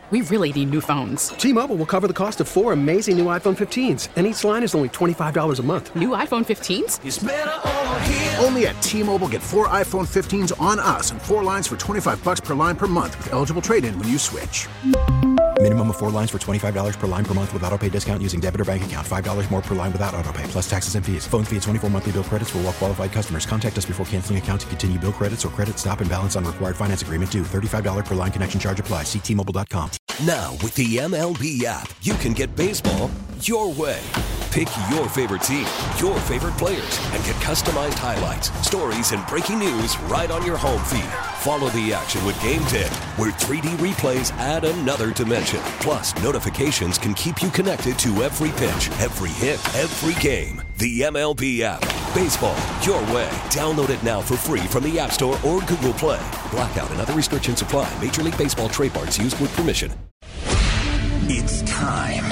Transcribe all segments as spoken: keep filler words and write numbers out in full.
We really need new phones. T-Mobile will cover the cost of four amazing new iPhone fifteens, and each line is only twenty-five dollars a month. New iPhone fifteens? It's better over here. Only at T-Mobile, get four iPhone fifteens on us and four lines for twenty-five dollars per line per month with eligible trade-in when you switch. Minimum of four lines for twenty-five dollars per line per month with autopay discount using debit or bank account. five dollars more per line without autopay, plus taxes and fees. Phone fee at twenty-four monthly bill credits for well-qualified customers. Contact us before canceling account to continue bill credits or credit stop and balance on required finance agreement due. thirty-five dollars per line connection charge applies. See T Mobile dot com. Now, with the M L B app, you can get baseball your way. Pick your favorite team, your favorite players, and get customized highlights, stories, and breaking news right on your home feed. Follow the action with Game Day, where three D replays add another dimension. Plus, notifications can keep you connected to every pitch, every hit, every game. The M L B app. Baseball your way. Download it now for free from the App Store or Google Play. Blackout and other restrictions apply. Major League Baseball trademarks used with permission. It's time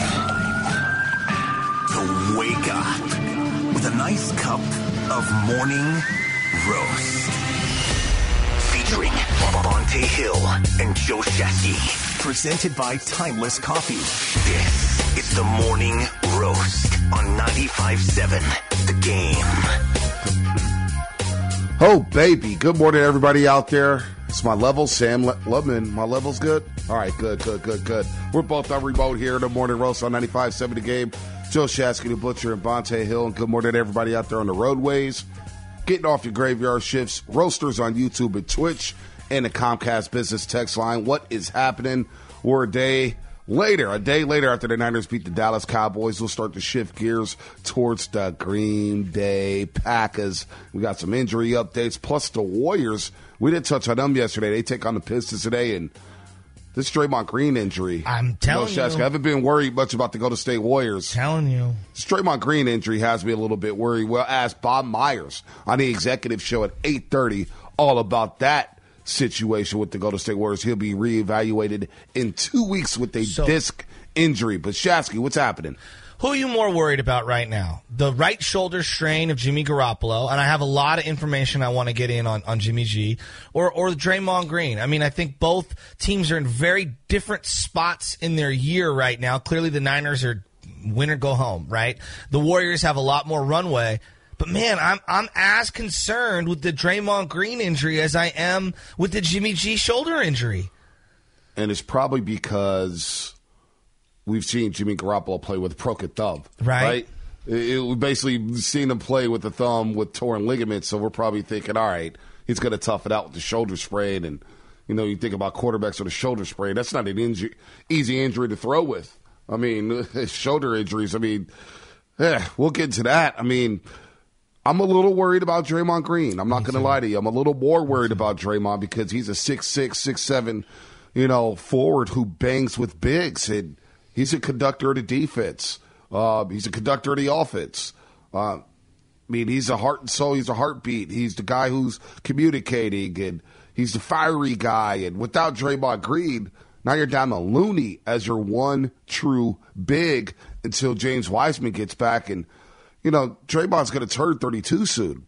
to wake up with a nice cup of morning roast. Featuring Bonte Hill and Joe Shasky. Presented by Timeless Coffee. This is the Morning Roast on ninety-five point seven The Game. Oh, baby. Good morning, everybody out there. It's my level, Sam Le- Lubman. My level's good? All right, good, good, good, good. We're both on remote here. The Morning Roast on ninety-five point seven The Game. Joe Shasky, the Butcher, and Bonte Hill. And good morning to everybody out there on the roadways. Getting off your graveyard shifts. Roasters on YouTube and Twitch. And the Comcast Business text line. What is happening? We're a day later. A day later after the Niners beat the Dallas Cowboys. We'll start to shift gears towards the Green Bay Packers. We got some injury updates. Plus the Warriors. We didn't touch on them yesterday. They take on the Pistons today. And this Draymond Green injury. I'm telling you. Know, you. I haven't been worried much about the Golden State Warriors. Telling you. This Draymond Green injury has me a little bit worried. We'll ask Bob Myers on the executive show at eight thirty all about that situation with the Golden State Warriors. He'll be reevaluated in two weeks with a so, disc injury. But Shasky, what's happening? Who are you more worried about right now? The right shoulder strain of Jimmy Garoppolo, and I have a lot of information I want to get in on, on Jimmy G, or or Draymond Green. I mean, I think both teams are in very different spots in their year right now. Clearly the Niners are win or go home, right? The Warriors have a lot more runway. But, man, I'm I'm as concerned with the Draymond Green injury as I am with the Jimmy G shoulder injury. And it's probably because we've seen Jimmy Garoppolo play with broken thumb. Right. right? It, it, we've basically seen him play with the thumb with torn ligaments, so we're probably thinking, all right, he's going to tough it out with the shoulder sprain. And, you know, you think about quarterbacks with a shoulder sprain. That's not an injury, easy injury to throw with. I mean, shoulder injuries, I mean, eh, we'll get into that. I mean, I'm a little worried about Draymond Green. I'm not going to lie to you. I'm a little more worried about Draymond because he's a six six, six seven, you know, forward who bangs with bigs. And he's a conductor of the defense. Uh, he's a conductor of the offense. Uh, I mean, he's a heart and soul. He's a heartbeat. He's the guy who's communicating, and he's the fiery guy. And without Draymond Green, now you're down to Looney as your one true big until James Wiseman gets back. And you know, Draymond's going to turn thirty-two soon.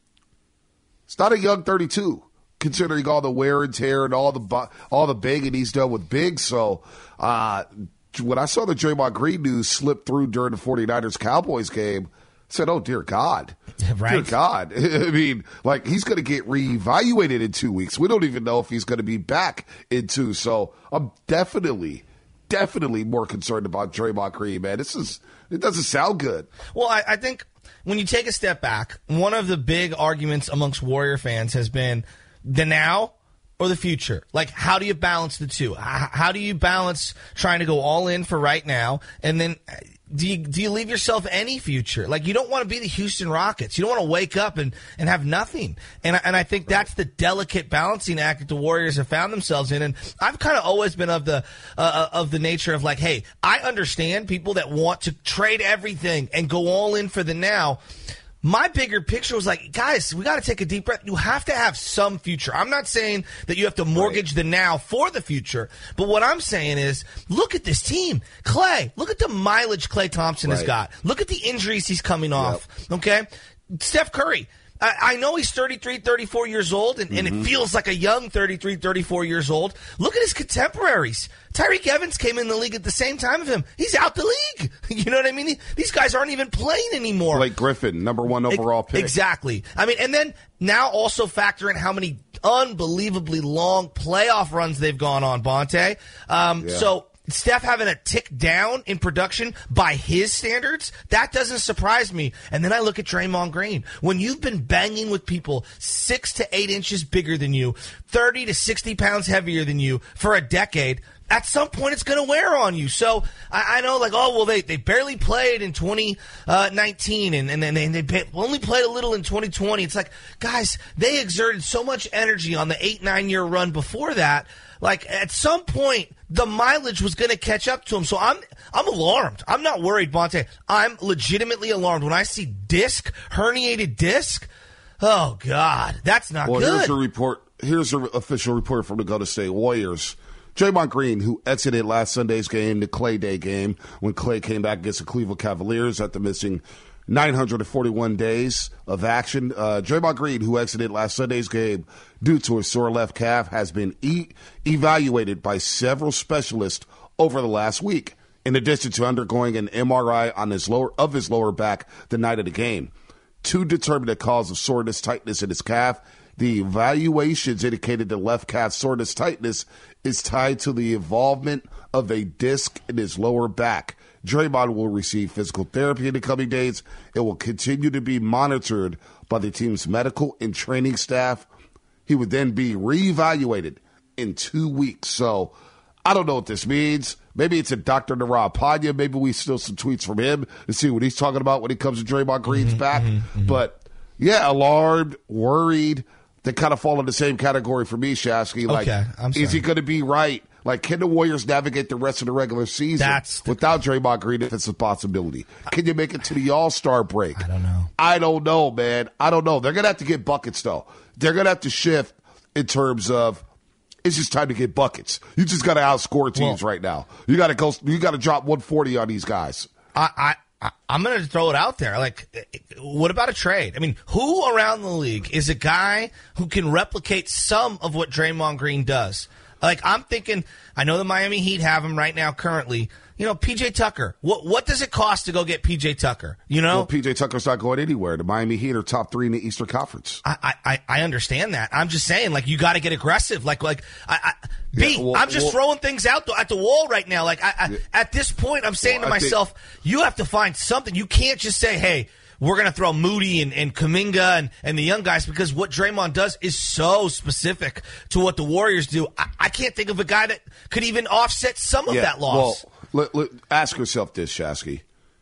It's not a young thirty-two, considering all the wear and tear and all the all the banging he's done with big. So uh, when I saw the Draymond Green news slip through during the 49ers Cowboys game, I said, oh, dear God. Right. Dear God. I mean, like, he's going to get reevaluated in two weeks. We don't even know if he's going to be back in two. So I'm definitely, definitely more concerned about Draymond Green, man. This is – it doesn't sound good. Well, I, I think when you take a step back, one of the big arguments amongst Warrior fans has been the now or the future. Like, how do you balance the two? How, how do you balance trying to go all in for right now, and then do you, do you leave yourself any future? Like, you don't want to be the Houston Rockets. You don't want to wake up and, and have nothing. And, and I think that's the delicate balancing act that the Warriors have found themselves in. And I've kind of always been of the uh, of the nature of like, hey, I understand people that want to trade everything and go all in for the now. My bigger picture was like, guys, we got to take a deep breath. You have to have some future. I'm not saying that you have to mortgage right. the now for the future, but what I'm saying is, look at this team. Klay, look at the mileage Klay Thompson right. has got. Look at the injuries he's coming off, yep. okay? Steph Curry. I, I know he's thirty-three, thirty-four years old, and, mm-hmm. and it feels like a young thirty-three, thirty-four years old. Look at his contemporaries. Tyreek Evans came in the league at the same time as him. He's out the league. You know what I mean? These guys aren't even playing anymore. Blake Griffin, number one overall pick. Exactly. I mean, and then now also factor in how many unbelievably long playoff runs they've gone on, Bonte. Um, yeah. So Steph having a tick down in production by his standards, that doesn't surprise me. And then I look at Draymond Green. When you've been banging with people six to eight inches bigger than you, thirty to sixty pounds heavier than you for a decade, at some point it's going to wear on you. So I, I know, like, oh, well, they, they barely played in twenty nineteen, and, and then they, they only played a little in twenty twenty. It's like, guys, they exerted so much energy on the eight, nine-year run before that. Like, at some point, the mileage was going to catch up to him. So I'm I'm alarmed. I'm not worried, Bonte. I'm legitimately alarmed. When I see disc, herniated disc, oh, God, that's not well, good. Well, here's a report. Here's an official report from the Golden State Warriors. Draymond Green, who exited last Sunday's game, the Clay Day game, when Clay came back against the Cleveland Cavaliers after missing nine hundred forty-one days of action. Uh, Draymond Green, who exited last Sunday's game due to a sore left calf, has been e- evaluated by several specialists over the last week, in addition to undergoing an M R I on his lower of his lower back the night of the game. To determine the cause of soreness tightness in his calf, the evaluations indicated the left calf soreness tightness is tied to the involvement of a disc in his lower back. Draymond will receive physical therapy in the coming days. It will continue to be monitored by the team's medical and training staff. He would then be reevaluated in two weeks. So I don't know what this means. Maybe it's a Doctor Narad Panya. Maybe we steal some tweets from him to see what he's talking about when it comes to Draymond Green's mm-hmm, back. Mm-hmm, mm-hmm. But, yeah, alarmed, worried. They kind of fall in the same category for me, Shasky. Like, okay, I'm sorry. Is he going to be right? Like, can the Warriors navigate the rest of the regular season That's the... without Draymond Green if it's a possibility? Can you make it to the All-Star break? I don't know. I don't know, man. I don't know. They're going to have to get buckets, though. They're going to have to shift in terms of it's just time to get buckets. You just got to outscore teams well, right now. You got to go. You got to drop one forty on these guys. I, I I'm going to throw it out there. Like, what about a trade? I mean, who around the league is a guy who can replicate some of what Draymond Green does? Like, I'm thinking, I know the Miami Heat have him right now currently. You know, P J Tucker. What what does it cost to go get P J Tucker? You know? Well, P J Tucker's not going anywhere. The Miami Heat are top three in the Eastern Conference. I I, I understand that. I'm just saying, like, you got to get aggressive. Like, like I, I B, yeah, well, I'm just well, throwing things out th- at the wall right now. Like, I, I, yeah. at this point, I'm saying well, to myself, think, you have to find something. You can't just say, hey, we're going to throw Moody and, and Kuminga and, and the young guys, because what Draymond does is so specific to what the Warriors do. I, I can't think of a guy that could even offset some of yeah, that loss. Well, let, let, ask yourself this, Shasky.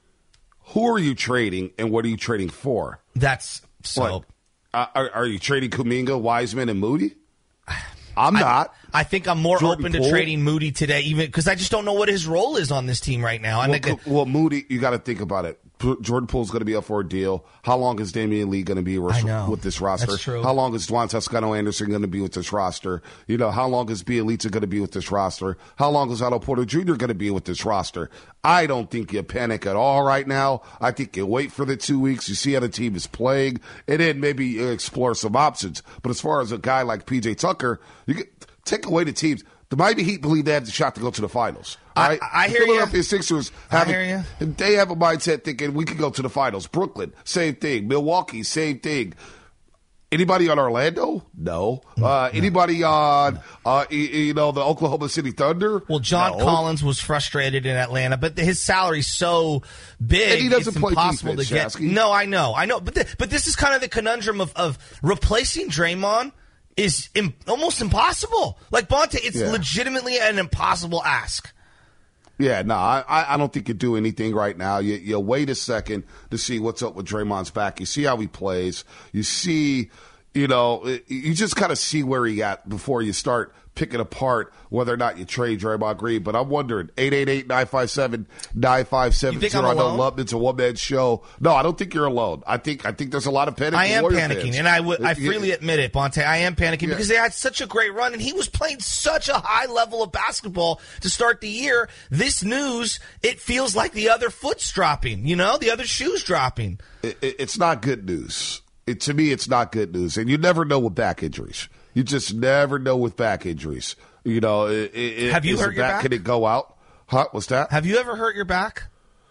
Who are you trading and what are you trading for? That's so. Like, uh, are, are you trading Kuminga, Wiseman, and Moody? I'm I, not. I think I'm more Jordan open Poole. to trading Moody today, even because I just don't know what his role is on this team right now. I well, think well, Moody, you got to think about it. Jordan Poole's going to be up for a deal. How long is Damian Lee going to be res- with this roster? That's true. How long is Juan Toscano-Anderson going to be with this roster? You know, how long is Bielitsa going to be with this roster? How long is Otto Porter Junior going to be with this roster? I don't think you panic at all right now. I think you wait for the two weeks. You see how the team is playing, and then maybe explore some options. But as far as a guy like P J Tucker, you get, take away the teams. The Miami Heat believe they have the shot to go to the finals. Right? I, I hear the you. Philadelphia Sixers have I hear a, they have a mindset thinking we can go to the finals. Brooklyn, same thing. Milwaukee, same thing. Anybody on Orlando? No. Uh, no. Anybody on, no. uh, you know, the Oklahoma City Thunder? Well, John no. Collins was frustrated in Atlanta, but his salary's so big, and he doesn't it's play impossible defense, to get. Shasky. No, I know, I know, but the, but this is kind of the conundrum of, of replacing Draymond is im- almost impossible. Like, Bonte, it's yeah. legitimately an impossible ask. Yeah, no, I, I don't think you do anything right now. You, you wait a second to see what's up with Draymond's back. You see how he plays. You see, you know, you just kind of see where he at before you start picking apart whether or not you trade Draymond Green. But I'm wondering, eight eight eight, nine five seven, nine five seven zero. I know Lubman's a one-man show. No, I don't think you're alone. I think I think there's a lot of panic. I am Warrior panicking, fans. and I, w- I freely yeah. admit it, Bonte. I am panicking yeah. because they had such a great run, and he was playing such a high level of basketball to start the year. This news, it feels like the other foot's dropping, you know, the other shoe's dropping. It, it, it's not good news. it, to me, it's not good news. And you never know with back injuries. You just never know with back injuries. You know, it, it, have you hurt your back? Can it go out? Huh? What's that? Have you ever hurt your back?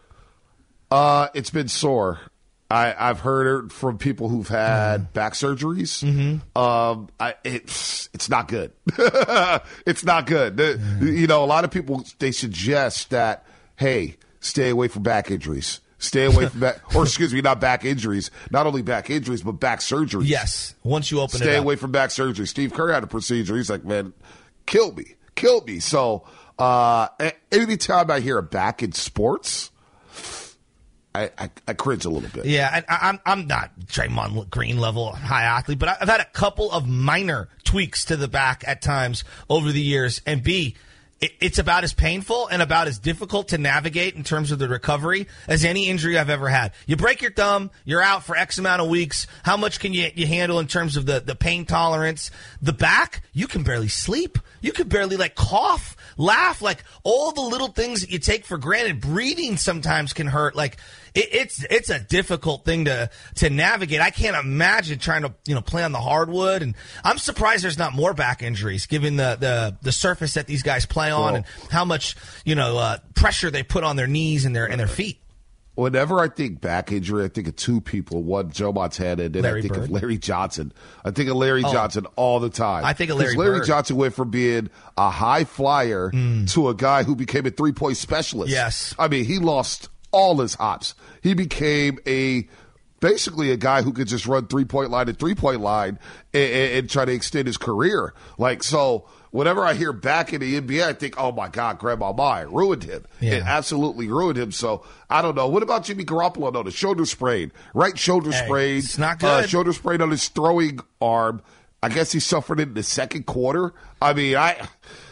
Uh, it's been sore. I, I've heard it from people who've had mm. back surgeries. Mm-hmm. Um, I, it's it's not good. It's not good. The, mm. You know, a lot of people, they suggest that, hey, stay away from back injuries. Stay away from back, or excuse me, not back injuries. Not only back injuries, but back surgeries. Yes, once you open stay it up. Stay away from back surgery. Steve Kerr had a procedure. He's like, man, kill me. Kill me. So uh, anytime I hear a back in sports, I, I, I cringe a little bit. Yeah, I, I'm I'm not Draymond Green level high athlete, but I've had a couple of minor tweaks to the back at times over the years. And B, it, it's about as painful and about as difficult to navigate in terms of the recovery as any injury I've ever had. You break your thumb, you're out for X amount of weeks. How much can you, you handle in terms of the, the pain tolerance? The back, you can barely sleep. You can barely like cough, laugh, like all the little things that you take for granted. Breathing sometimes can hurt. Like it, it's it's a difficult thing to to navigate. I can't imagine trying to you know play on the hardwood. And I'm surprised there's not more back injuries, given the the, the surface that these guys play on, well, and how much you know uh, pressure they put on their knees and their and their feet. Whenever I think back injury, I think of two people. One, Joe Montana, and then Larry I think Bird. of Larry Johnson. I think of Larry oh. Johnson all the time. I think of Larry Larry Bird. Johnson went from being a high flyer mm. to a guy who became a three-point specialist. Yes. I mean, he lost all his hops. He became a basically a guy who could just run three-point line to three-point line and, and, and try to extend his career. Like, so whenever I hear back in the N B A, I think, oh, my God, Grandma Ma, it ruined him. Yeah. It absolutely ruined him. So, I don't know. What about Jimmy Garoppolo, though? The shoulder sprain. Right shoulder hey, sprain. It's not good. Uh, shoulder sprain on his throwing arm. I guess he suffered it in the second quarter. I mean, I...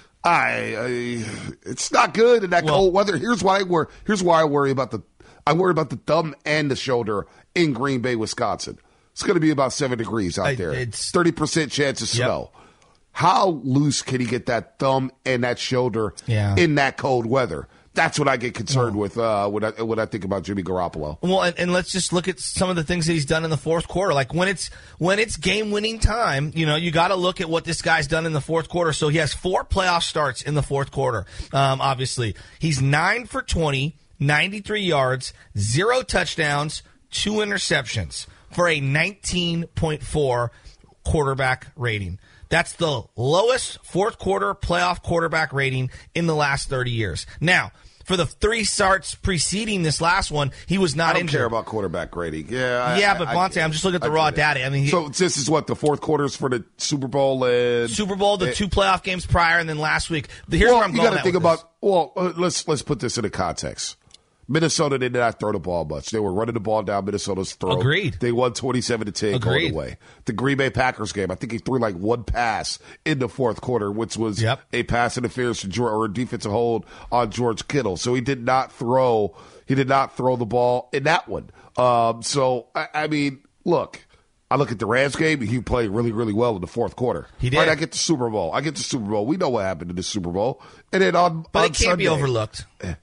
I, I it's not good in that well, cold weather. Here's why I worry. Here's why I worry about the I worry about the thumb and the shoulder in Green Bay, Wisconsin. It's going to be about seven degrees out I, there. It's thirty percent chance of snow. Yep. How loose can he get that thumb and that shoulder yeah. in that cold weather? That's what I get concerned well, with uh, when I when I think about Jimmy Garoppolo. Well, and, and let's just look at some of the things that he's done in the fourth quarter. Like when it's when it's game winning time, you know, you got to look at what this guy's done in the fourth quarter. So he has four playoff starts in the fourth quarter. Um, obviously, he's nine for twenty, ninety-three yards, zero touchdowns, two interceptions for a nineteen point four quarterback rating. That's the lowest fourth quarter playoff quarterback rating in the last thirty years. Now, for the three starts preceding this last one, he was not I don't injured. care about quarterback rating. Yeah, yeah, I, but I, Bonte, I'm just looking at the I raw data. I mean, he, so this is what the fourth quarters for the Super Bowl and Super Bowl, the and, two playoff games prior, and then last week. Here's well, where I'm you going. got to think about. This. Well, uh, let's let's put this into context. Minnesota did not throw the ball much. They were running the ball down Minnesota's throat. Agreed. They won twenty-seven to ten going away. The Green Bay Packers game, I think he threw like one pass in the fourth quarter, which was yep. a pass interference to George, or a defensive hold on George Kittle. So he did not throw. He did not throw the ball in that one. Um, so I, I mean, look. I look at the Rams game, he played really, really well in the fourth quarter. He did. Right, I get the Super Bowl. I get the Super Bowl. We know what happened in the Super Bowl. And then on But on it can't Sunday, be overlooked.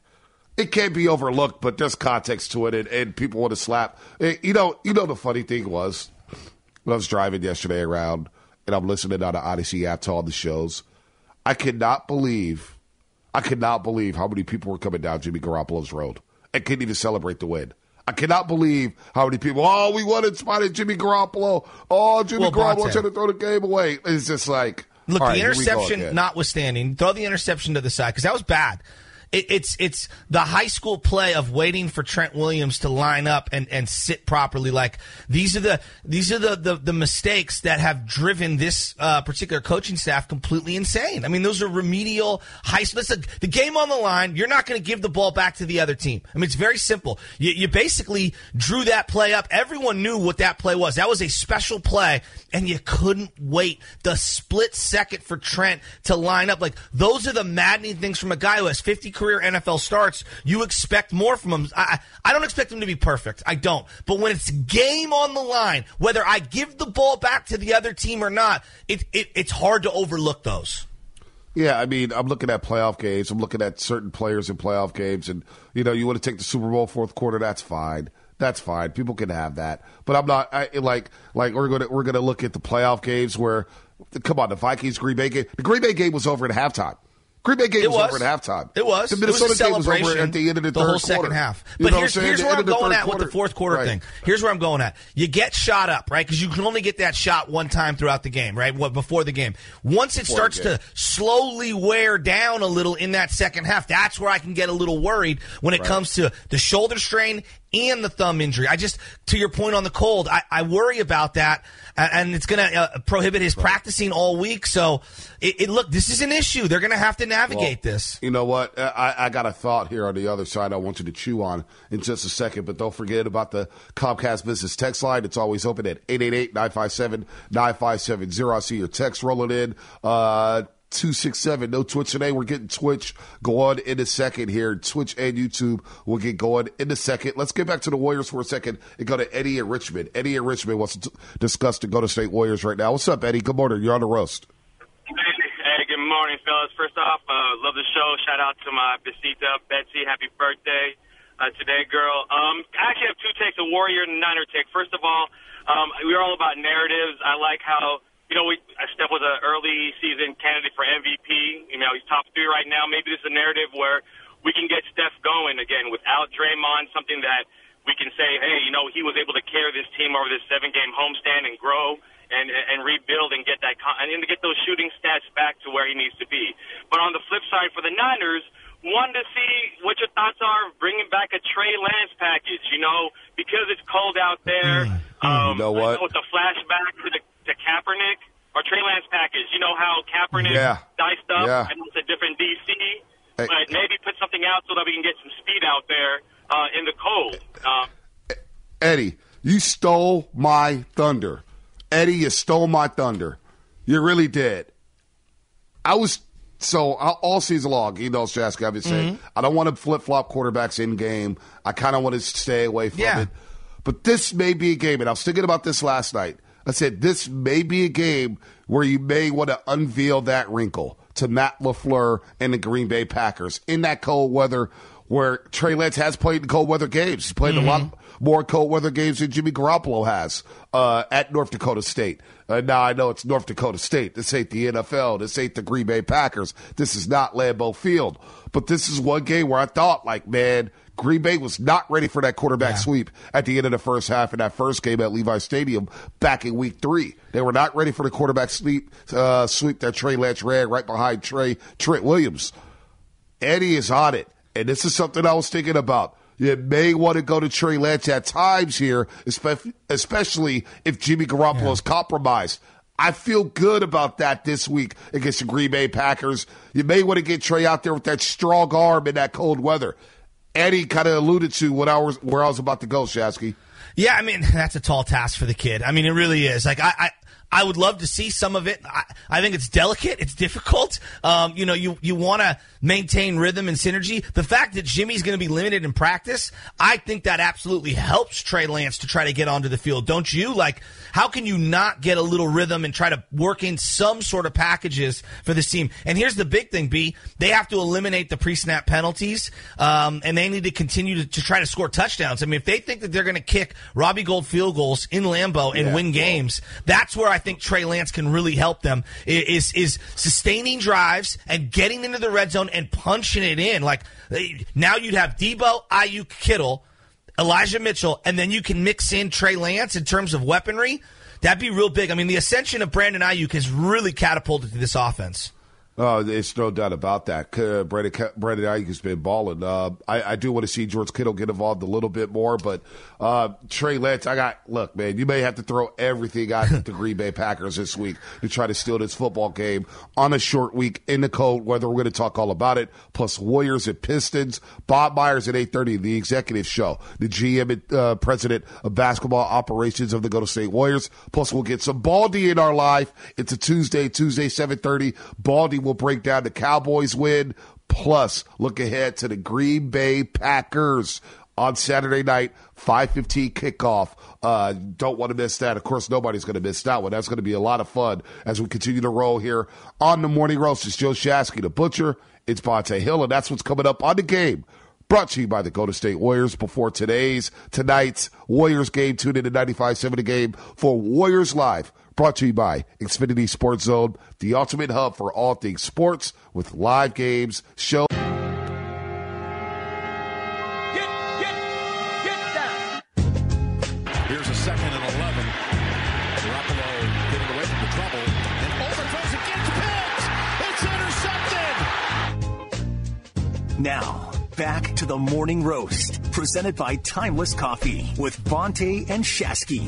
It can't be overlooked, but there's context to it, and, and people want to slap. You know, you know the funny thing was, when I was driving yesterday around, and I'm listening on the Odyssey app to all the shows, I could not believe, I could not believe how many people were coming down Jimmy Garoppolo's road and couldn't even celebrate the win. I cannot believe how many people, oh, we won in spite of Jimmy Garoppolo. Oh, Jimmy well, Garoppolo trying to throw the game away. It's just like, look, all the right, interception notwithstanding, throw the interception to the side because that was bad. It, it's it's the high school play of waiting for Trent Williams to line up and, and sit properly. Like these are the these are the, the, the mistakes that have driven this uh, particular coaching staff completely insane. I mean, those are remedial high school. Listen, the game on the line. You're not going to give the ball back to the other team. I mean, it's very simple. You, you basically drew that play up. Everyone knew what that play was. That was a special play, and you couldn't wait the split second for Trent to line up. Like those are the maddening things from a guy who has fifty career N F L starts. You expect more from him. I, I don't expect him to be perfect. I don't. But when it's game on the line, whether I give the ball back to the other team or not, it, it it's hard to overlook those. Yeah, I mean, I'm looking at playoff games. I'm looking at certain players in playoff games, and you know, you want to take the Super Bowl fourth quarter. That's fine. That's fine. People can have that. But I'm not I, like like we're gonna we're gonna look at the playoff games where, come on, the Vikings Green Bay game. The Green Bay game was over at halftime. Green Bay game was, was over at halftime. It was. The Minnesota it was a game was over at the end of the, the third whole quarter. second half. You But know here's, what I'm here's saying? where The I'm end of the going third at with quarter. the fourth quarter Right. thing. Here's where I'm going at. You get shot up, right? Because you can only get that shot one time throughout the game, right? What before the game. Once it Before starts the game. to slowly wear down a little in that second half, that's where I can get a little worried when it Right. comes to the shoulder strain and the thumb injury. I just, to your point on the cold, I, I worry about that, and it's going to uh, prohibit his right. practicing all week. So, it, it look, this is an issue. They're going to have to navigate well, this. You know what? I, I got a thought here on the other side I want you to chew on in just a second, but don't forget about the Comcast Business text line. It's always open at eight eight eight, nine five seven, nine five seven zero. I see your text rolling in. Uh, two six seven, no Twitch today. We're getting Twitch going in a second here. Twitch and YouTube will get going in a second. Let's get back to the Warriors for a second and go to Eddie in Richmond. Eddie in Richmond wants to t- discuss the Golden State Warriors right now. What's up, Eddie? Good morning. You're on the roast. Hey, good morning, fellas. First off, uh, love the show. Shout out to my besita, Betsy. Happy birthday uh, today, girl. Um, I actually have two takes, a Warrior and a Niner take. First of all, um, we're all about narratives. I like how You know, we, Steph was an early season candidate for M V P. You know, he's top three right now. Maybe this is a narrative where we can get Steph going again without Draymond, something that we can say, hey, you know, he was able to carry this team over this seven-game homestand and grow and and rebuild and get that and to get those shooting stats back to where he needs to be. But on the flip side, for the Niners, wanted to see what your thoughts are of bringing back a Trey Lance package. You know, because it's cold out there. Mm. Um, you know what? I know it's a flashback to the to Kaepernick or Trey Lance package. You know how Kaepernick yeah. diced up? Yeah. I know it's a different D C, hey. but maybe put something out so that we can get some speed out there uh, in the cold. Um, Eddie, you stole my thunder. Eddie, you stole my thunder. You really did. I was so all season long, you know, Shasky, I've been saying, mm-hmm. I don't want to flip-flop quarterbacks in game. I kind of want to stay away from yeah. it. But this may be a game, and I was thinking about this last night. I said, this may be a game where you may want to unveil that wrinkle to Matt LaFleur and the Green Bay Packers in that cold weather where Trey Lance has played in cold weather games. He's played mm-hmm. a lot more cold weather games than Jimmy Garoppolo has uh, at North Dakota State. Uh, now, I know it's North Dakota State. This ain't the N F L. This ain't the Green Bay Packers. This is not Lambeau Field. But this is one game where I thought, like, man, Green Bay was not ready for that quarterback yeah. sweep at the end of the first half in that first game at Levi Stadium back in week three. They were not ready for the quarterback sweep, uh, sweep that Trey Lance ran right behind Trey Trent Williams. Eddie is on it, and this is something I was thinking about. You may want to go to Trey Lance at times here, especially if Jimmy Garoppolo yeah. is compromised. I feel good about that this week against the Green Bay Packers. You may want to get Trey out there with that strong arm in that cold weather. Eddie kind of alluded to what I was, where I was about to go, Shasky. Yeah, I mean, that's a tall task for the kid. I mean, it really is. Like, I, I, I would love to see some of it. I, I think it's delicate. It's difficult. Um, you know, you, you want to maintain rhythm and synergy. The fact that Jimmy's going to be limited in practice, I think that absolutely helps Trey Lance to try to get onto the field. Don't you? Like, how can you not get a little rhythm and try to work in some sort of packages for this team? And here's the big thing, B. They have to eliminate the pre-snap penalties, um, and they need to continue to, to try to score touchdowns. I mean, if they think that they're going to kick Robbie Gould field goals in Lambeau and yeah, win games, that's where I think Trey Lance can really help them, is is sustaining drives and getting into the red zone and punching it in. Like, now you'd have Debo, Ayuk, Kittle, Elijah Mitchell, and then you can mix in Trey Lance in terms of weaponry. That'd be real big. I mean, the ascension of Brandon Ayuk has really catapulted to this offense. Oh, there's no doubt about that. Uh, Brandon, Brandon Ayuk has been balling. Uh, I, I do want to see George Kittle get involved a little bit more, but uh, Trey Lance, I got, look, man, you may have to throw everything at the Green Bay Packers this week to try to steal this football game on a short week in the cold weather. We're going to talk all about it, plus Warriors and Pistons. Bob Myers at eight thirty, the executive show, the G M and uh, president of basketball operations of the Golden State Warriors. Plus, we'll get some Baldy in our live. It's a Tuesday, Tuesday, seven thirty. Baldy will break down the Cowboys win, plus look ahead to the Green Bay Packers. on Saturday night, five fifteen kickoff. Uh, don't want to miss that. Of course, nobody's going to miss that one. That's going to be a lot of fun as we continue to roll here on the Morning Roast. It's Joe Shasky, the Butcher. It's Bonte Hill, and that's what's coming up on the game. Brought to you by the Golden State Warriors before today's, tonight's Warriors game. Tune in to ninety-five point seven The Game for Warriors Live. Brought to you by Xfinity Sports Zone, the ultimate hub for all things sports with live games, shows. Get, get, get down. Here's a second and eleven. Garoppolo getting away from the trouble and overthrows it, gets picked. It's intercepted. Now, back to the Morning Roast, presented by Timeless Coffee with Bonte and Shasky.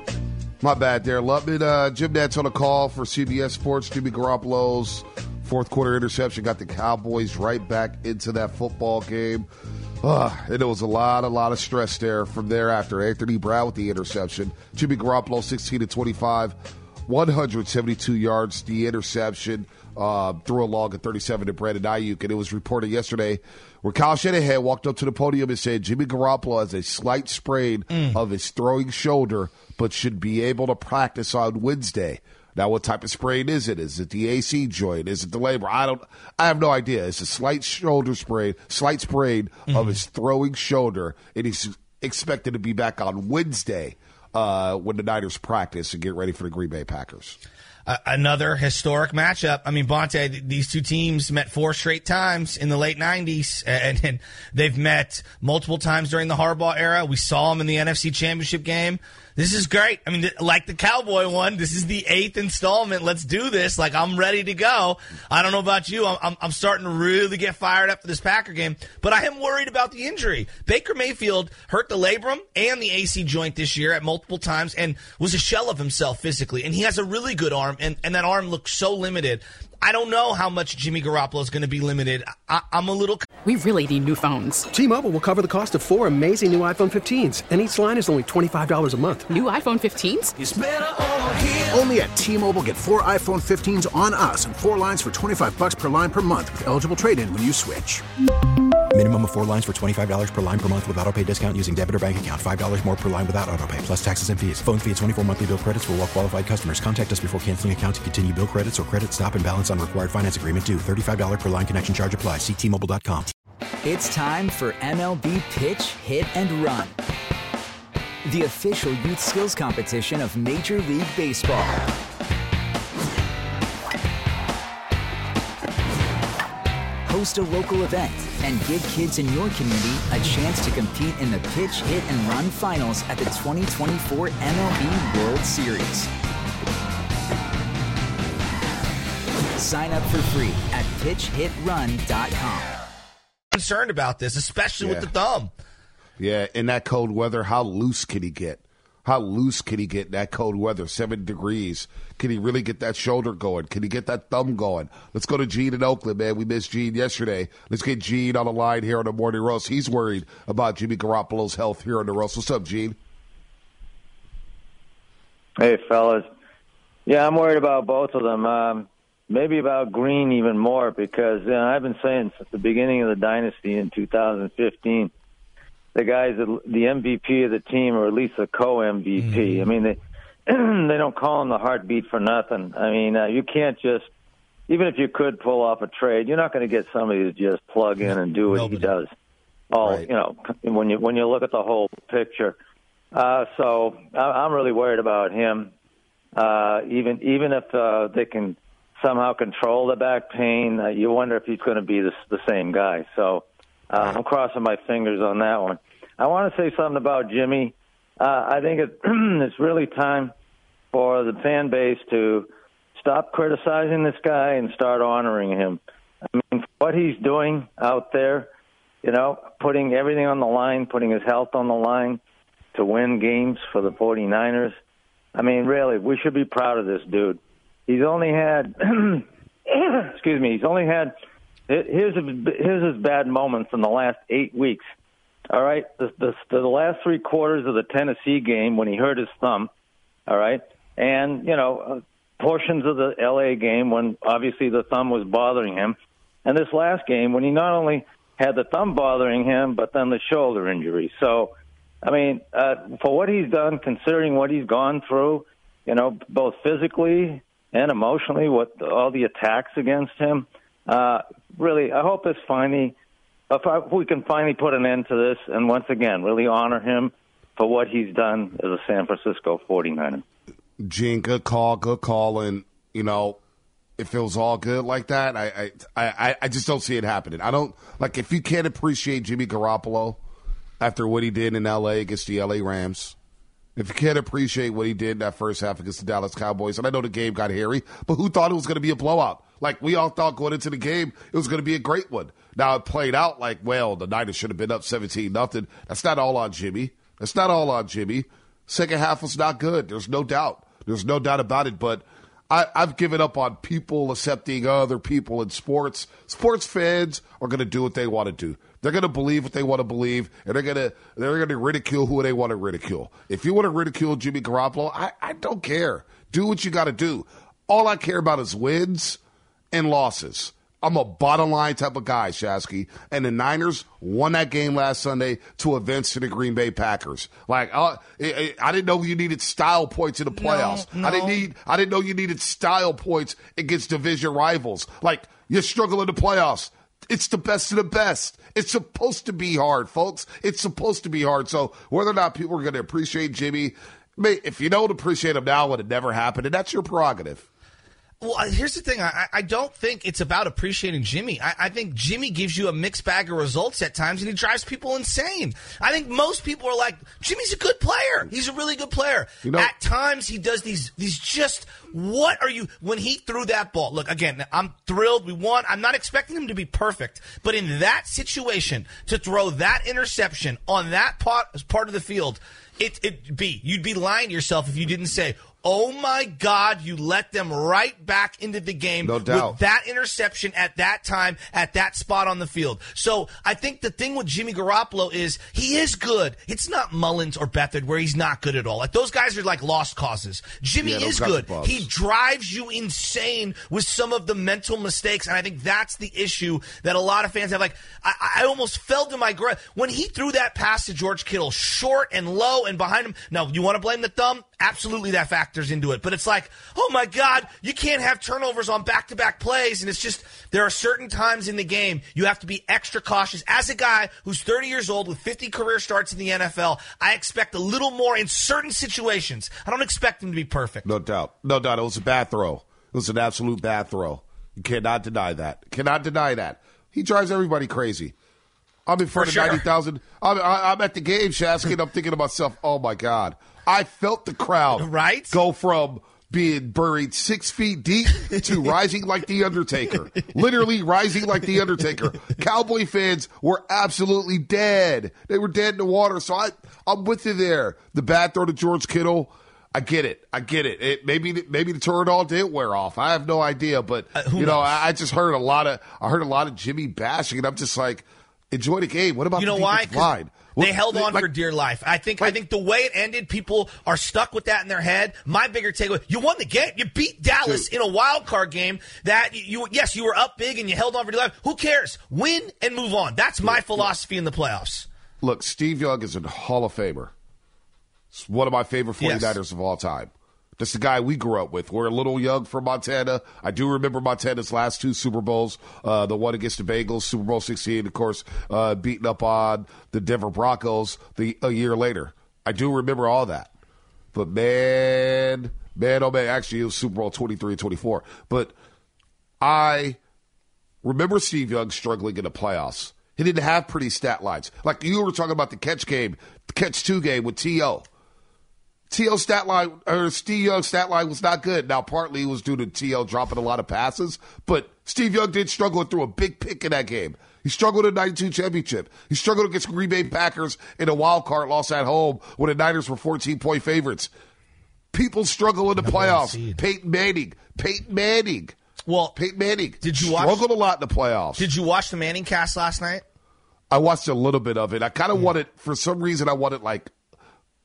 My bad there, Lubman. Uh, Jim Nantz on a call for C B S Sports. Jimmy Garoppolo's fourth quarter interception got the Cowboys right back into that football game. Uh, and it was a lot, a lot of stress there from thereafter. Anthony Brown with the interception. Jimmy Garoppolo, sixteen to twenty-five, one hundred seventy-two yards. The interception uh, threw a log at thirty-seven to Brandon Ayuk. And it was reported yesterday where Kyle Shanahan walked up to the podium and said Jimmy Garoppolo has a slight sprain mm. of his throwing shoulder, but should be able to practice on Wednesday. Now, what type of sprain is it? Is it the A C joint? Is it the labrum? I don't. I have no idea. It's a slight shoulder sprain, slight sprain mm-hmm. of his throwing shoulder, and he's expected to be back on Wednesday uh, when the Niners practice and get ready for the Green Bay Packers. Uh, another historic matchup. I mean, Bonte, these two teams met four straight times in the late nineties, and, and they've met multiple times during the Harbaugh era. We saw them in the N F C Championship game. This is great. I mean, like the Cowboy one, this is the eighth installment. Let's do this. Like, I'm ready to go. I don't know about you. I'm, I'm starting to really get fired up for this Packer game, but I am worried about the injury. Baker Mayfield hurt the labrum and the A C joint this year at multiple times and was a shell of himself physically, and he has a really good arm, and, and that arm looks so limited. I don't know how much Jimmy Garoppolo is going to be limited. I, I'm a little... We really need new phones. T-Mobile will cover the cost of four amazing new iPhone fifteens, and each line is only twenty-five dollars a month. New iPhone fifteens? It's better over here. Only at T-Mobile, get four iPhone fifteens on us and four lines for twenty-five dollars per line per month with eligible trade-in when you switch. Minimum of four lines for twenty-five dollars per line per month with autopay discount using debit or bank account. five dollars more per line without autopay, plus taxes and fees. Phone fee at twenty-four monthly bill credits for well-qualified customers. Contact us before canceling account to continue bill credits or credit stop and balance on required finance agreement due. thirty-five dollars per line connection charge applies. See T Mobile dot com. It's time for M L B Pitch, Hit, and Run, the official youth skills competition of Major League Baseball. Host a local event and give kids in your community a chance to compete in the Pitch, Hit, and Run finals at the twenty twenty-four M L B World Series. Sign up for free at pitch hit run dot com. Concerned about this, especially yeah. with the thumb. Yeah, in that cold weather, how loose can he get? How loose can he get in that cold weather? Seven degrees. Can he really get that shoulder going? Can he get that thumb going? Let's go to Gene in Oakland, man. We missed Gene yesterday. Let's get Gene on the line here on the Morning Roast. He's worried about Jimmy Garoppolo's health here on the Roast. What's up, Gene? Hey, fellas. Yeah, I'm worried about both of them. Um, maybe about Green even more because you know, I've been saying since the beginning of the dynasty in two thousand fifteen, the guy's the M V P of the team, or at least a co-M V P. Mm-hmm. I mean, they they don't call him the heartbeat for nothing. I mean, uh, you can't just, even if you could pull off a trade, you're not going to get somebody to just plug in and do what Nobody. he does. Oh, right. you know, when you when you look at the whole picture. Uh, so I, I'm really worried about him. Uh, even even if uh, they can somehow control the back pain, uh, you wonder if he's going to be the, the same guy. So. Uh, I'm crossing my fingers on that one. I want to say something about Jimmy. Uh, I think it, it's really time for the fan base to stop criticizing this guy and start honoring him. I mean, what he's doing out there, you know, putting everything on the line, putting his health on the line to win games for the 49ers. I mean, really, we should be proud of this dude. He's only had, excuse me, he's only had, Here's, here's his bad moments in the last eight weeks. All right, the, the, the last three quarters of the Tennessee game when he hurt his thumb, all right, and, you know, uh, portions of the L A game when obviously the thumb was bothering him, and this last game when he not only had the thumb bothering him, but then the shoulder injury. So, I mean, uh, for what he's done, considering what he's gone through, you know, both physically and emotionally, what all the attacks against him, uh, really, I hope this finally, if, I, if we can finally put an end to this, and once again, really honor him for what he's done as a San Francisco forty-niner. Gene, good call, good call, and, you know, if it was all good like that, I, I, I, I just don't see it happening. I don't, like, if you can't appreciate Jimmy Garoppolo after what he did in L A against the L A Rams, if you can't appreciate what he did in that first half against the Dallas Cowboys, and I know the game got hairy, but who thought it was going to be a blowout? Like, we all thought going into the game it was going to be a great one. Now, it played out like, well, the Niners should have been up seventeen nothing. That's not all on Jimmy. That's not all on Jimmy. Second half was not good. There's no doubt. There's no doubt about it, but I, I've given up on people accepting other people in sports. Sports fans are going to do what they want to do. They're going to believe what they want to believe, and they're going to they're going to ridicule who they want to ridicule. If you want to ridicule Jimmy Garoppolo, I, I don't care. Do what you got to do. All I care about is wins and losses. I'm a bottom line type of guy, Shasky. And the Niners won that game last Sunday to advance to the Green Bay Packers. Like, uh, I, I didn't know you needed style points in the playoffs. No, no. I didn't need. I didn't know you needed style points against division rivals. Like, you struggle in the playoffs. It's the best of the best. It's supposed to be hard, folks. It's supposed to be hard. So whether or not people are going to appreciate Jimmy, if you don't appreciate him now when it never happened, and that's your prerogative. Well, here's the thing. I, I don't think it's about appreciating Jimmy. I, I think Jimmy gives you a mixed bag of results at times, and he drives people insane. I think most people are like, Jimmy's a good player. He's a really good player. You know, at times, he does these these just, what are you, when he threw that ball, look, again, I'm thrilled. We won. I'm not expecting him to be perfect, but in that situation, to throw that interception on that part, part of the field, it, it be, you'd be lying to yourself if you didn't say, oh, my God, you let them right back into the game no doubt. with that interception at that time, at that spot on the field. So I think the thing with Jimmy Garoppolo is he is good. It's not Mullins or Beathard where he's not good at all. Like, those guys are like lost causes. Jimmy yeah, is good. He drives you insane with some of the mental mistakes, and I think that's the issue that a lot of fans have. Like, I, I almost fell to my grave. When he threw that pass to George Kittle, short and low and behind him, now, you want to blame the thumb? Absolutely, that factors into it. But it's like, oh, my God, you can't have turnovers on back-to-back plays. And it's just, there are certain times in the game you have to be extra cautious. As a guy who's thirty years old with fifty career starts in the N F L, I expect a little more in certain situations. I don't expect him to be perfect. No doubt. No doubt. It was a bad throw. It was an absolute bad throw. You cannot deny that. Cannot deny that. He drives everybody crazy. I'm in front For of sure. ninety thousand. I'm, I'm at the game, Shasky, and I'm thinking to myself, oh, my God. I felt the crowd right? go from being buried six feet deep to rising like The Undertaker. Literally rising like The Undertaker. Cowboy fans were absolutely dead. They were dead in the water. So I, I'm with you there. The bad throw to George Kittle, I get it. I get it. it maybe maybe the Toradol did wear off. I have no idea. But, uh, you know, knows? I, I just heard a lot of I heard a lot of Jimmy bashing, and I'm just like, enjoy the game. What about you know the why? line? They held on like, for dear life. I think like, I think the way it ended, people are stuck with that in their head. My bigger takeaway, you won the game. You beat Dallas dude. in a wild card game that you, yes, you were up big and you held on for dear life. Who cares? Win and move on. That's my look, philosophy look, in the playoffs. Look, Steve Young is a Hall of Famer. It's one of my favorite forty-niners yes. of all time. That's the guy we grew up with. We're a little young for Montana. I do remember Montana's last two Super Bowls, uh, the one against the Bengals, Super Bowl sixteen, of course, uh, beating up on the Denver Broncos the a year later. I do remember all that. But, man, man, oh, man, actually, it was Super Bowl twenty-three and twenty-four. But I remember Steve Young struggling in the playoffs. He didn't have pretty stat lines. Like you were talking about the catch game, the catch two game with T O T O stat line, or Steve Young's stat line was not good. Now, partly it was due to T O dropping a lot of passes, but Steve Young did struggle through a big pick in that game. He struggled in the ninety-two championship. He struggled against Green Bay Packers in a wild card loss at home when the Niners were fourteen-point favorites. People struggle in the Number playoffs. Peyton Manning. Peyton Manning. Well, Peyton Manning did you struggled watch, a lot in the playoffs. Did you watch the Manning cast last night? I watched a little bit of it. I kind of mm. wanted, for some reason, I wanted like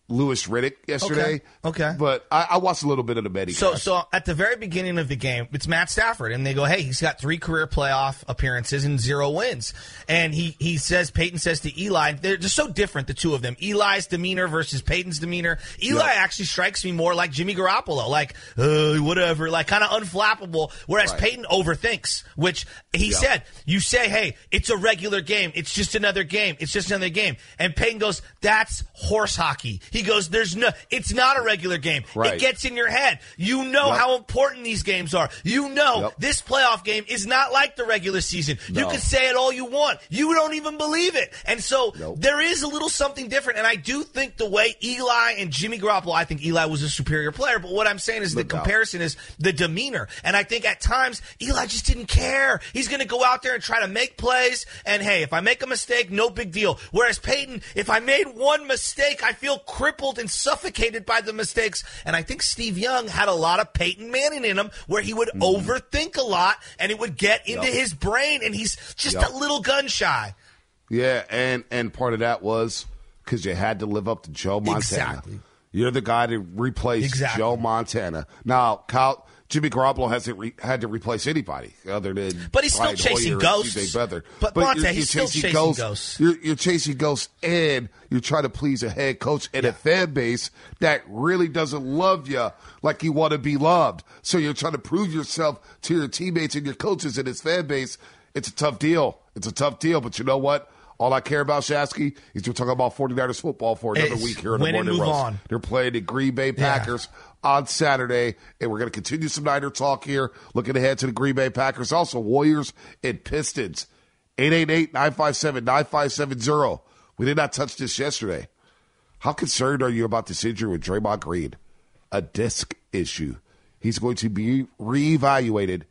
Lewis Riddick yesterday. Okay. okay. But I, I watched a little bit of the Medicast. So, so at the very beginning of the game, it's Matt Stafford, and they go, hey, he's got three career playoff appearances and zero wins. And he, he says, Peyton says to Eli, they're just so different, the two of them. Eli's demeanor versus Peyton's demeanor. Eli yep. actually strikes me more like Jimmy Garoppolo, like, uh, whatever, like kind of unflappable, whereas right. Peyton overthinks, which he yep. said, you say, hey, it's a regular game. It's just another game. It's just another game. And Peyton goes, that's horse hockey. He goes, there's no, it's not a regular game. Right. It gets in your head. You know yep. how important these games are. You know yep. this playoff game is not like the regular season. No. You can say it all you want. You don't even believe it. And so nope. there is a little something different. And I do think the way Eli and Jimmy Garoppolo, I think Eli was a superior player. But what I'm saying is no the doubt. comparison is the demeanor. And I think at times Eli just didn't care. He's going to go out there and try to make plays. And hey, if I make a mistake, no big deal. Whereas Peyton, if I made one mistake, I feel crippled and suffocated by the mistakes. And I think Steve Young had a lot of Peyton Manning in him where he would mm. overthink a lot and it would get into yep. his brain and he's just yep. a little gun shy. Yeah, and, and part of that was because you had to live up to Joe Montana. Exactly. You're the guy to replace exactly. Joe Montana. Now, Kyle, Jimmy Garoppolo hasn't re- had to replace anybody other than But he's Brian still chasing Hoyer ghosts. But, but Monte, you're, you're he's still chasing ghosts. ghosts. You're, you're chasing ghosts, and you're trying to please a head coach and yeah. a fan base that really doesn't love you like you want to be loved. So you're trying to prove yourself to your teammates and your coaches and his fan base. It's a tough deal. It's a tough deal, but you know what? All I care about, Shasky, is we're talking about 49ers football for another it's week here in the win Morning and move Roast. On. They're playing the Green Bay Packers yeah. on Saturday, and we're going to continue some Niner talk here, looking ahead to the Green Bay Packers. Also, Warriors and Pistons, eight eight eight, nine five seven, nine five seven zero. We did not touch this yesterday. How concerned are you about this injury with Draymond Green? A disc issue. He's going to be reevaluated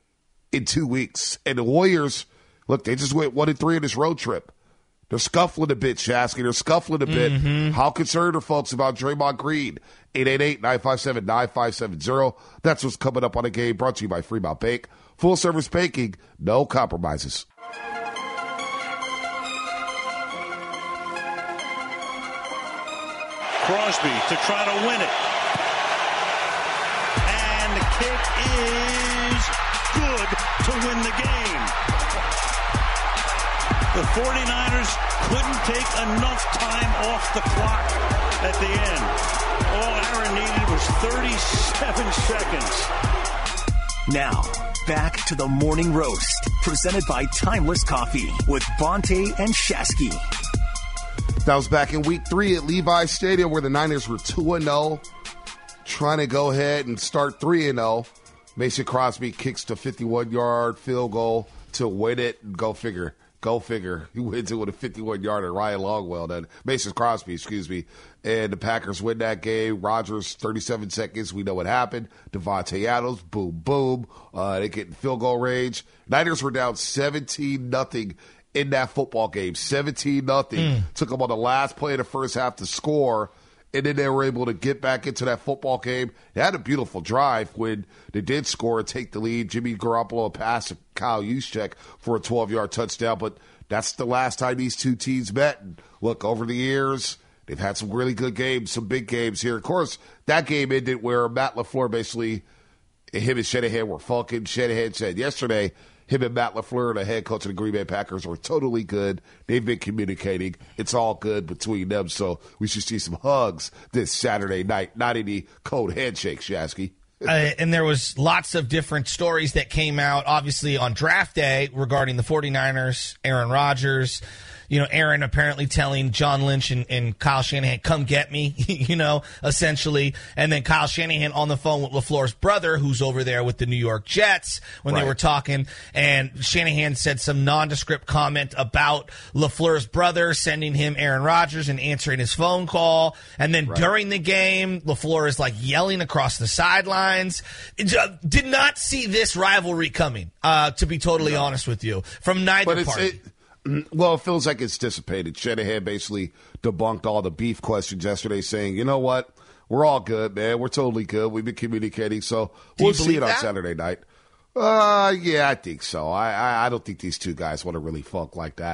in two weeks. And the Warriors, look, they just went one and three in this road trip. They're scuffling a bit, Shasky. They're scuffling a bit. Mm-hmm. How concerned are folks about Draymond Green? eight eight eight, nine five seven, nine five seven zero. That's what's coming up on the game, brought to you by Fremont Bake. Full-service baking, no compromises. Crosby to try to win it. And the kick is good to win the game. The 49ers couldn't take enough time off the clock at the end. All Aaron needed was thirty-seven seconds. Now, back to the Morning Roast, presented by Timeless Coffee with Bonte and Shasky. That was back in week three at Levi Stadium where the Niners were two and oh, trying to go ahead and start three and oh. Mason Crosby kicks the fifty-one-yard field goal to win it. Go figure. Go figure. He wins it with a fifty-one-yarder. Ryan Longwell, then Mason Crosby, excuse me. And the Packers win that game. Rodgers, thirty-seven seconds. We know what happened. Devontae Adams, boom, boom. Uh, they get in field goal range. Niners were down seventeen nothing in that football game. seventeen nothing. Mm. Took them on the last play of the first half to score. And then they were able to get back into that football game. They had a beautiful drive when they did score and take the lead. Jimmy Garoppolo passed to Kyle Juszczyk for a twelve-yard touchdown. But that's the last time these two teams met. And look, over the years, they've had some really good games, some big games here. Of course, that game ended where Matt LaFleur basically, him and Shanahan were fucking. Shanahan said yesterday, him and Matt LaFleur, the head coach of the Green Bay Packers, were totally good. They've been communicating. It's all good between them, so we should see some hugs this Saturday night, not any cold handshakes, Shasky. uh, and there was lots of different stories that came out, obviously, on draft day regarding the 49ers, Aaron Rodgers. You know, Aaron apparently telling John Lynch and, and Kyle Shanahan, come get me, you know, essentially. And then Kyle Shanahan on the phone with LaFleur's brother, who's over there with the New York Jets, when right. they were talking. And Shanahan said some nondescript comment about LaFleur's brother sending him Aaron Rodgers and answering his phone call. And then right. during the game, LaFleur is like yelling across the sidelines. Did not see this rivalry coming, uh, to be totally no. honest with you, from neither but party. It- Well, it feels like it's dissipated. Shanahan basically debunked all the beef questions yesterday, saying, you know what? We're all good, man. We're totally good. We've been communicating, so Do we'll you see it on that? Saturday night. Uh, yeah, I think so. I, I, I don't think these two guys want to really fuck like that. But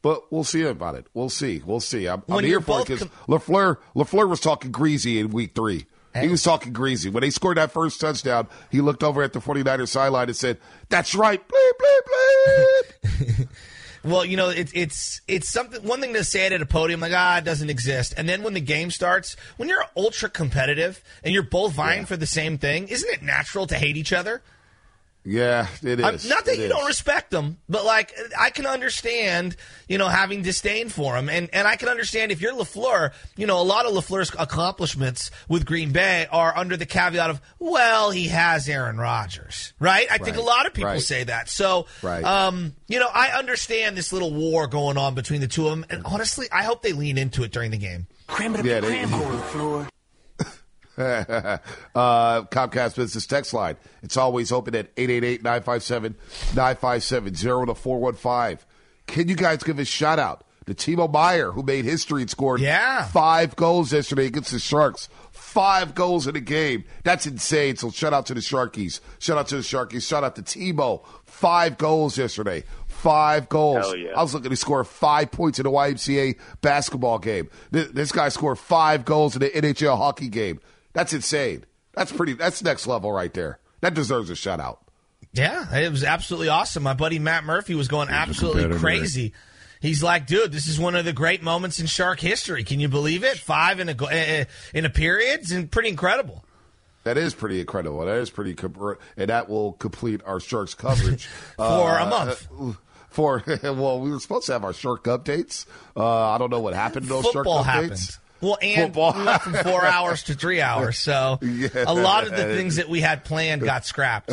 But we'll see about it. We'll see. We'll see. I'm, When I'm here you're for it both because com- LaFleur, LaFleur was talking greasy in week three. Hey. He was talking greasy. When they scored that first touchdown, he looked over at the 49ers sideline and said, "That's right, bleep, bleep, bleep." Well, you know, it's it's it's something. One thing to say it at a podium, like ah, it doesn't exist, and then when the game starts, when you're ultra competitive and you're both vying Yeah. for the same thing, isn't it natural to hate each other? Yeah, it is. I'm, not that It you is. don't respect them, but like I can understand, you know, having disdain for him, and and I can understand if you're LaFleur, you know, a lot of LaFleur's accomplishments with Green Bay are under the caveat of, well, he has Aaron Rodgers, right? I think a Right, lot of people right. say that. So, Right. um, you know, I understand this little war going on between the two of them, and honestly, I hope they lean into it during the game. Cram it up Yeah, the they- cram hole, LaFleur. uh, Comcast Business Text Line. It's always open at eight eight eight, nine five seven, nine five seven zero to four one five. Can you guys give a shout out to Timo Meyer, who made history and scored Yeah. five goals yesterday against the Sharks? Five goals in a game. That's insane. So shout out to the Sharkies. Shout out to the Sharkies. Shout out to Timo. Five goals yesterday. Five goals. Hell yeah. I was looking to score five points in a Y M C A basketball game. This, this guy scored five goals in an N H L hockey game. That's insane. That's pretty. That's next level right there. That deserves a shout out. Yeah, it was absolutely awesome. My buddy Matt Murphy was going absolutely competitor. crazy. He's like, dude, this is one of the great moments in Shark history. Can you believe it? Five in a go- uh, in a period, it's pretty incredible. That is pretty incredible. That is pretty, com- and that will complete our Sharks coverage For uh, a month. uh, For well, we were supposed to have our Shark updates. Uh, I don't know what happened to those Football Shark happened. updates. Well, and Football. we went from four hours to three hours, so Yeah. a lot of the things that we had planned got scrapped.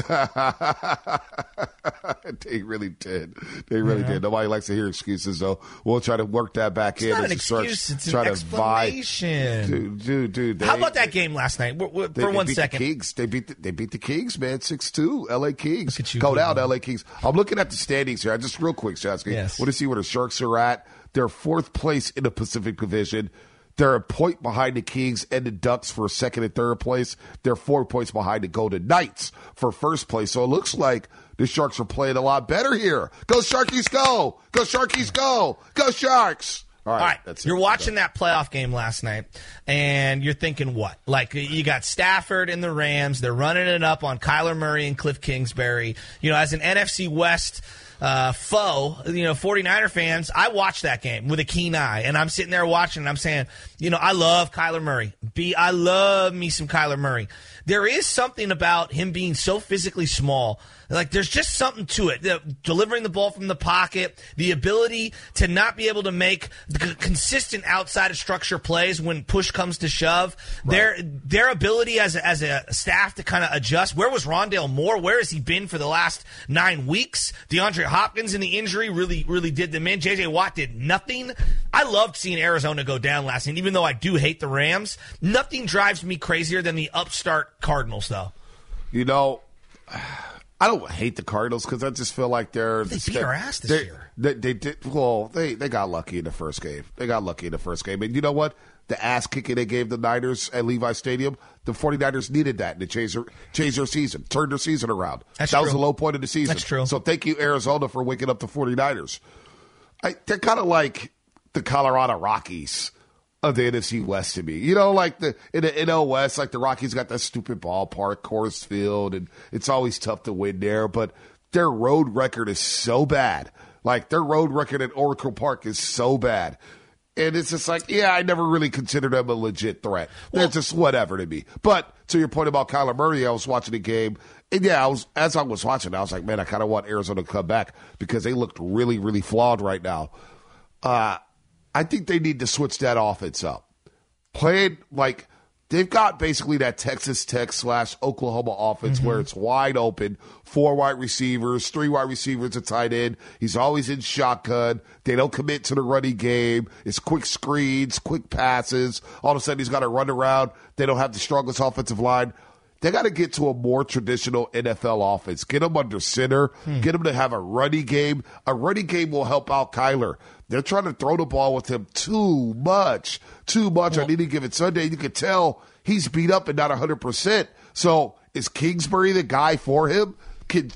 They really did. They really Yeah. did. Nobody likes to hear excuses, though. We'll try to work that back It's in. not as an the Sharks excuse, it's an try to vie- explanation. Dude, dude, dude. How they- about that game last night? W- w- They, For they one beat second. the Kings. They beat the, they beat the Kings, man. six two, L A Kings. Look at you, Go Blue down, Ball. L A Kings. I'm looking at the standings here. I just real quick, Shasky. Yes. Want to see where the Sharks are at. They're fourth place in the Pacific Division. They're a point behind the Kings and the Ducks for second and third place. They're four points behind the Golden Knights for first place. So it looks like the Sharks are playing a lot better here. Go Sharkies, go! Go Sharkies, go! Go Sharks! All right, All right, that's you're it. watching that playoff game last night, and you're thinking what? Like, you got Stafford and the Rams. They're running it up on Kyler Murray and Cliff Kingsbury. You know, as an N F C West uh, foe, you know, 49er fans, I watched that game with a keen eye, and I'm sitting there watching, and I'm saying, you know, I love Kyler Murray. B, I love me some Kyler Murray. There is something about him being so physically small. Like, there's just something to it. The, delivering the ball from the pocket, the ability to not be able to make the c- consistent outside of structure plays when push comes to shove. Their their ability as a, as a staff to kind of adjust. Where was Rondale Moore? Where has he been for the last nine weeks? DeAndre Hopkins in the injury really, really did them in. J J Watt did nothing. I loved seeing Arizona go down last night, even though I do hate the Rams. Nothing drives me crazier than the upstart Cardinals, though. You know, I don't hate the Cardinals because I just feel like they're They beat our ass this they, year. They, they did well. They they got lucky in the first game. They got lucky in the first game, and you know what? The ass kicking they gave the Niners at Levi Stadium, the 49ers needed that to change their change their season, turn their season around. That's that true. was the low point of the season. That's true. So thank you, Arizona, for waking up the 49ers. I, they're kind of like the Colorado Rockies of the N F C West to me. You know, like the in the N L West, like the Rockies got that stupid ballpark, Coors Field, and it's always tough to win there, but their road record is so bad. Like their road record at Oracle Park is so bad. And it's just like, yeah, I never really considered them a legit threat. They're just whatever to me. But to your point about Kyler Murray, I was watching the game, and yeah, I was as I was watching, I was like, man, I kind of want Arizona to come back because they looked really, really flawed right now. Uh, I think they need to switch that offense up. Playing like they've got basically that Texas Tech slash Oklahoma offense Mm-hmm. where it's wide open, four wide receivers, three wide receivers, a tight end. He's always in shotgun. They don't commit to the running game. It's quick screens, quick passes. All of a sudden he's got to run around. They don't have the strongest offensive line. They got to get to a more traditional N F L offense. Get them under center. Hmm. Get them to have a running game. A running game will help out Kyler. They're trying to throw the ball with him too much. Too much. Well, on any given Sunday, you can tell he's beat up and not one hundred percent. So is Kingsbury the guy for him? Can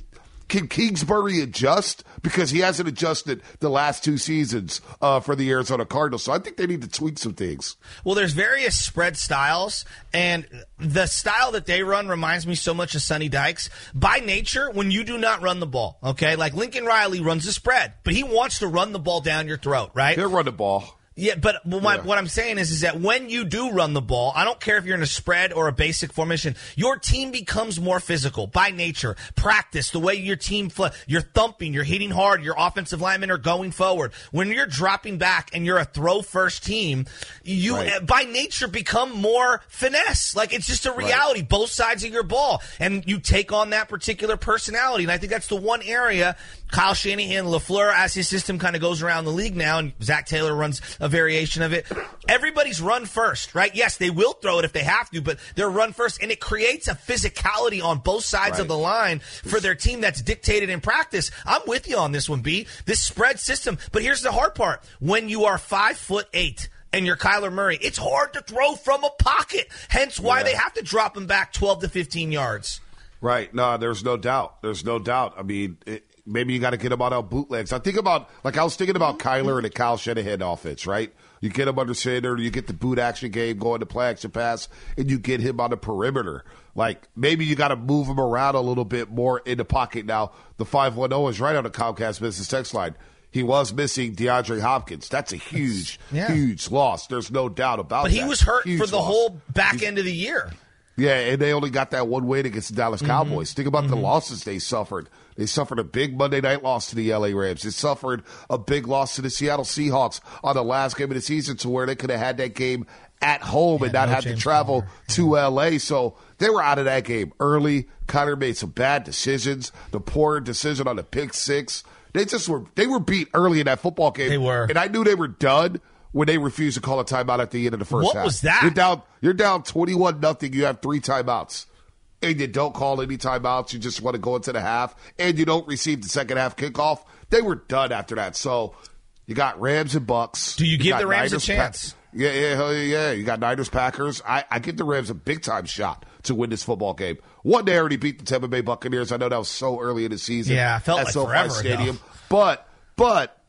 Can Kingsbury adjust? Because he hasn't adjusted the last two seasons uh, for the Arizona Cardinals. So I think they need to tweak some things. Well, there's various spread styles, and the style that they run reminds me so much of Sonny Dykes. By nature, when you do not run the ball, okay, like Lincoln Riley runs the spread, but he wants to run the ball down your throat, right? He'll run the ball. Yeah, but my, yeah. what I'm saying is, is that when you do run the ball, I don't care if you're in a spread or a basic formation, your team becomes more physical by nature. Practice, the way your team, fl- you're thumping, you're hitting hard, your offensive linemen are going forward. When you're dropping back and you're a throw-first team, you right. by nature become more finesse. Like, it's just a reality, right. both sides of your ball. And you take on that particular personality. And I think that's the one area Kyle Shanahan, LaFleur, as his system kind of goes around the league now, and Zach Taylor runs a variation of it. Everybody's run first, right? Yes, they will throw it if they have to, but they're run first, and it creates a physicality on both sides right. of the line for their team that's dictated in practice. I'm with you on this one, B. This spread system, but here's the hard part. When you are five foot eight and you're Kyler Murray, it's hard to throw from a pocket, hence why yeah. they have to drop him back twelve to fifteen yards. Right. No, there's no doubt. There's no doubt. I mean, it, maybe you got to get him on bootlegs. I think about, like I was thinking about Kyler and the Kyle Shanahan offense, right? You get him under center, you get the boot action game going to play action pass, and you get him on the perimeter. Like, maybe you got to move him around a little bit more in the pocket. Now, the five one zero is right on the Comcast Business text line. He was missing DeAndre Hopkins. That's a huge, yeah. huge loss. There's no doubt about that. But he was hurt huge for the loss. whole back end of the year. Yeah, and they only got that one win against the Dallas Cowboys. Mm-hmm. Think about mm-hmm. the losses they suffered. They suffered a big Monday night loss to the L A Rams. They suffered a big loss to the Seattle Seahawks on the last game of the season, to where they could have had that game at home yeah, and not no have James to travel Palmer. to L A. So they were out of that game early. Connor made some bad decisions. The poor decision on the pick six. They just were they were beat early in that football game. They were. And I knew they were done when they refused to call a timeout at the end of the first what half. What was that? You're down, you're down twenty-one nothing. You have three timeouts. And you don't call any timeouts. You just want to go into the half. And you don't receive the second half kickoff. They were done after that. So you got Rams and Bucks. Do you, you give the Rams Niners, a chance? Pa- yeah, yeah, hell yeah, yeah. You got Niners, Packers. I, I give the Rams a big-time shot to win this football game. One, they already beat the Tampa Bay Buccaneers. I know that was so early in the season. Yeah, I felt at like SoFi forever Stadium. ago. But, but,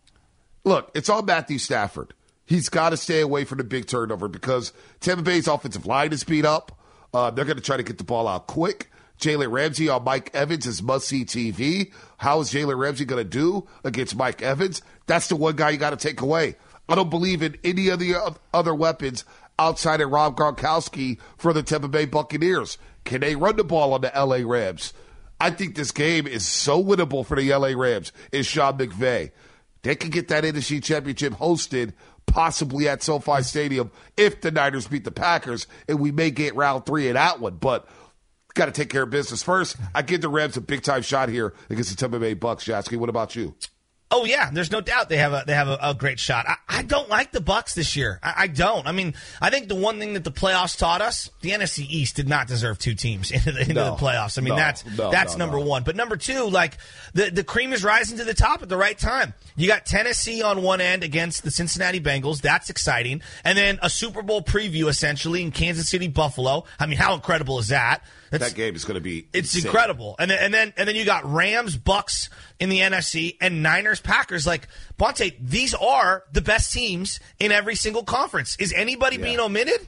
look, it's all Matthew Stafford. He's got to stay away from the big turnover because Tampa Bay's offensive line is beat up. Uh, they're going to try to get the ball out quick. Jalen Ramsey on Mike Evans is must-see T V. How is Jalen Ramsey going to do against Mike Evans? That's the one guy you got to take away. I don't believe in any of the other weapons outside of Rob Gronkowski for the Tampa Bay Buccaneers. Can they run the ball on the L A Rams? I think this game is so winnable for the L A Rams. Is Sean McVay. They could get that N F C Championship hosted possibly at SoFi Stadium if the Niners beat the Packers, and we may get round three in that one. But got to take care of business first. I give the Rams a big-time shot here against the Tampa Bay Bucks. Jasky, what about you? Oh yeah, there's no doubt they have a they have a, a great shot. I, I don't like the Bucks this year. I, I don't. I mean, I think the one thing that the playoffs taught us, the N F C East did not deserve two teams into the, into no, the playoffs. I mean, no, that's no, that's no, number one. But number two, like the the cream is rising to the top at the right time. You got Tennessee on one end against the Cincinnati Bengals. That's exciting. And then a Super Bowl preview essentially in Kansas City, Buffalo. I mean, how incredible is that? That's, that game is going to be It's insane. incredible. And then, and then and then you got Rams, Bucks in the N F C, and Niners, Packers. Like, Bonte, these are the best teams in every single conference. Is anybody yeah. being omitted?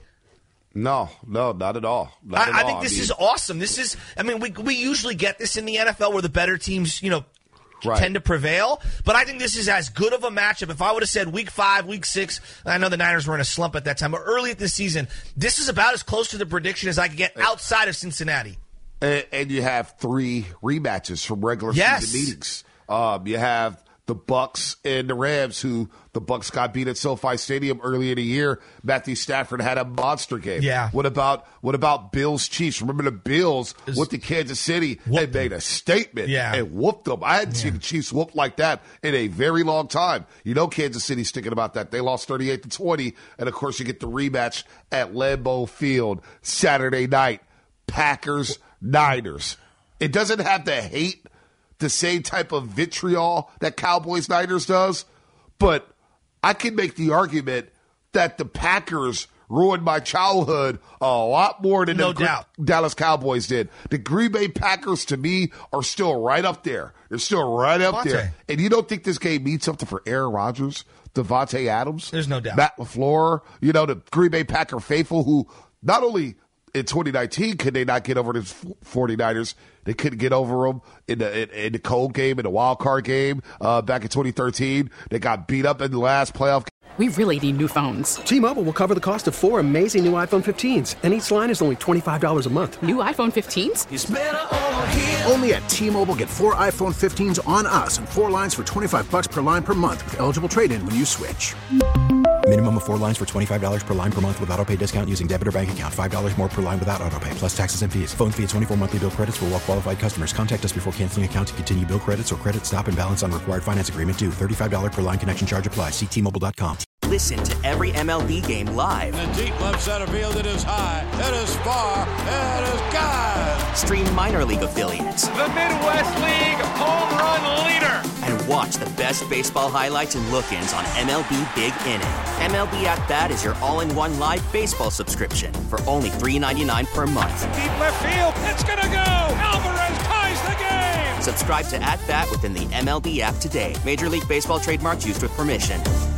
No, no, not at all. Not I, at I all. think this I mean, is awesome. This is, I mean, we we usually get this in the N F L where the better teams, you know, Right. tend to prevail, but I think this is as good of a matchup. If I would have said week five, week six, I know the Niners were in a slump at that time, but early at the season, this is about as close to the prediction as I could get outside of Cincinnati. And, and you have three rematches from regular yes. season meetings. Um, you have the Bucks and the Rams, who the Bucks got beat at SoFi Stadium early in the year. Matthew Stafford had a monster game. Yeah. What about what about Bills Chiefs? Remember the Bills It's, with the Kansas City? They made a statement yeah. and whooped them. I hadn't yeah. seen the Chiefs whooped like that in a very long time. You know Kansas City's thinking about that. They lost thirty-eight to twenty, and of course you get the rematch at Lambeau Field Saturday night. Packers, Niners. It doesn't have the hate, the same type of vitriol that Cowboys Niners does, but I can make the argument that the Packers ruined my childhood a lot more than No the doubt. Dallas Cowboys did. The Green Bay Packers, to me, are still right up there. They're still right up Devontae. there. And you don't think this game means something for Aaron Rodgers, Devontae Adams? There's no doubt. Matt LaFleur, you know, the Green Bay Packer faithful who not only in twenty nineteen could they not get over the 49ers, they couldn't get over them in the in, in the cold game, in the wild card game uh, back in twenty thirteen. They got beat up in the last playoff game. We really need new phones. T-Mobile will cover the cost of four amazing new iPhone fifteens, and each line is only twenty-five dollars a month. New iPhone fifteens? It's better over here. Only at T-Mobile, get four iPhone fifteens on us and four lines for twenty-five bucks per line per month with eligible trade-in when you switch. Minimum of four lines for twenty-five dollars per line per month with autopay discount using debit or bank account. five dollars more per line without autopay, plus taxes and fees. Phone fee at twenty-four monthly bill credits for well-qualified customers. Contact us before canceling account to continue bill credits or credit stop and balance on required finance agreement due. thirty-five dollars per line connection charge applies. See T Mobile dot com. Listen to every M L B game live. In the deep left center field, it is high, it is far, it is gone. Stream minor league affiliates. The Midwest League home run leader. And watch the best baseball highlights and look-ins on M L B Big Inning. M L B At Bat is your all-in-one live baseball subscription for only three dollars and ninety-nine cents per month. Deep left field, it's gonna go. Alvarez ties the game. Subscribe to At Bat within the M L B app today. Major League Baseball trademarks used with permission.